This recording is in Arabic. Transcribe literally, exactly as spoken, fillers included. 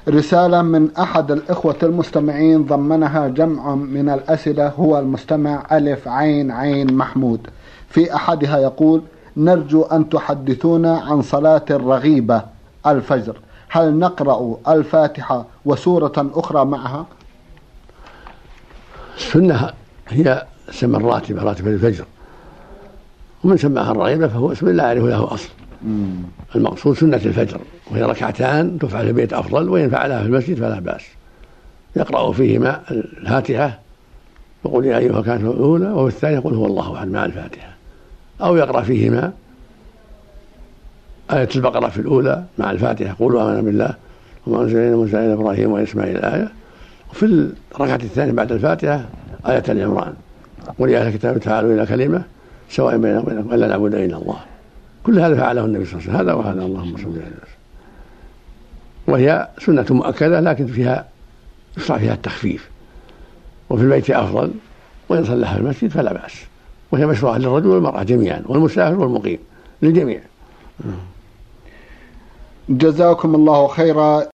رسالة من أحد الإخوة المستمعين ضمنها جمع من الأسئلة، هو المستمع ألف عين عين محمود. في أحدها يقول: نرجو أن تحدثونا عن صلاة الرغيبة الفجر، هل نقرأ الفاتحة وسورة أخرى معها؟ السنة هي سم الراتبة، راتبة الفجر، ومن سمعها الرغيبة فهو اسم لا يعرف له أصل. مم. المقصود سنة الفجر، وهي ركعتان تفعل في البيت أفضل، وإن فعلها في المسجد فلا بأس. يقرأ فيهما الفاتحة يقول يا أيها الكافرون الأولى، وفي الثانية يقول هو الله أحد مع الفاتحة، أو يقرأ فيهما آية البقرة في الأولى مع الفاتحة قولوا آمنا بالله وما أنزل إلينا موسى إلى إبراهيم وإسماعيل الآية، وفي الركعة الثانية بعد الفاتحة آية العمران قل يا أهل الكتاب تعالوا إلى كلمة سواء بيننا وبينكم ألا نعبد إلا الله. كل هذا فعله النبي صلى الله عليه وسلم، هذا وهذا اللهم صل على وسلم. وهي سنة مؤكدة لكن فيها يشرع فيها التخفيف، وفي البيت أفضل، وإن صلىها في المسجد فلا بأس. وهي مشروعة للرجل والمرأة جميعا، والمسافر والمقيم، للجميع. جزاكم الله خيرا.